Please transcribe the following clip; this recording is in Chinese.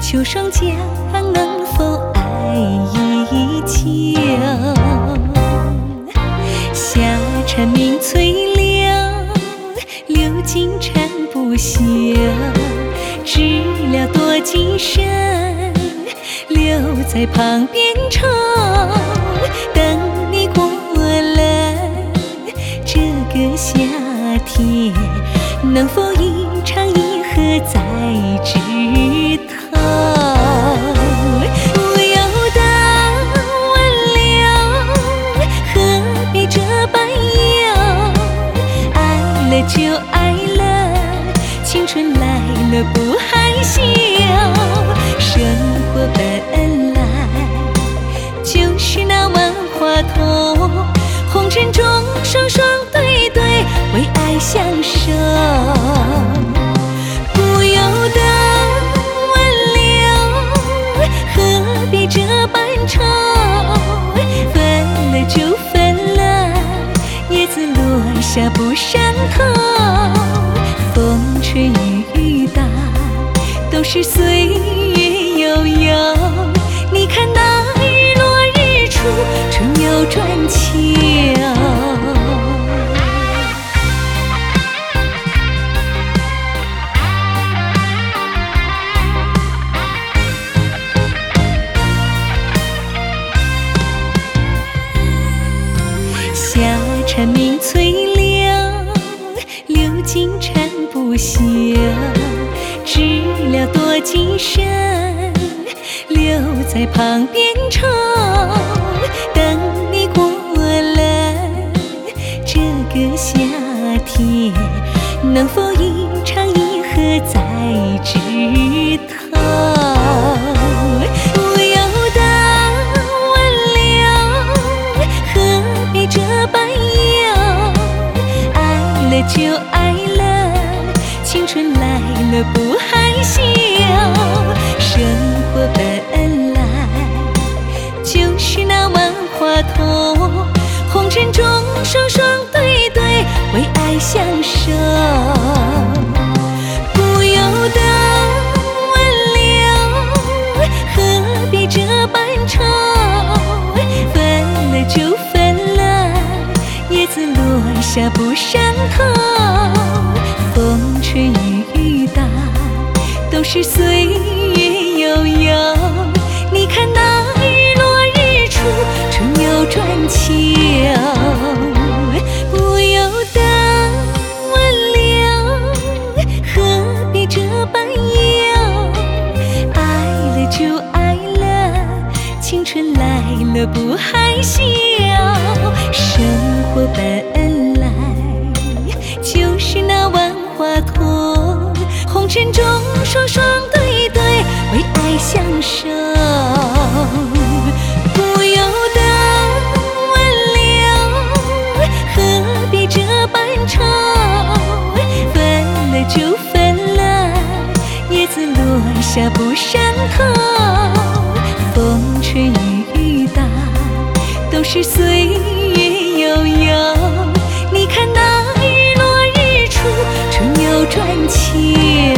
秋霜降，能否爱依旧？夏蝉鸣翠柳，流金蝉不休。知了多情深，留在旁边愁。等你过了这个夏天，能否一唱一和再枝头？不由得问了，何必这般忧？爱了就爱了，青春来了不害羞。生活本来就是那万花筒，红尘中双双对对，为爱相守。不由得问了，何必这般愁？分了就分了，叶子落下不伤头。风吹雨打，都是岁月悠悠。你看那日落日出，春又转秋。夏蝉鸣翠柳，流金蝉不休。知了多情深，留在旁边愁。等你过了这个夏天，能否一唱一和再枝头？不由得问了，何必这般忧？爱了就爱了，青春来了不害羞。生活本来就是那万花筒，红尘中双双对对，为爱相守。不由得问了，何必这般愁？分了就分了，叶子落下不伤头。风吹雨打，都是岁月悠悠。你看那日落日出，春又转秋。不由得问了，何必这般忧？爱了就爱了，青春来了不害羞。生活本来就是那万花筒，红尘中双双对对，为爱相守。不由得问了，何必这般愁？分了就分了，叶子落下不伤头。风吹雨打，都是岁月悠悠。你看那日落日出，春又转秋。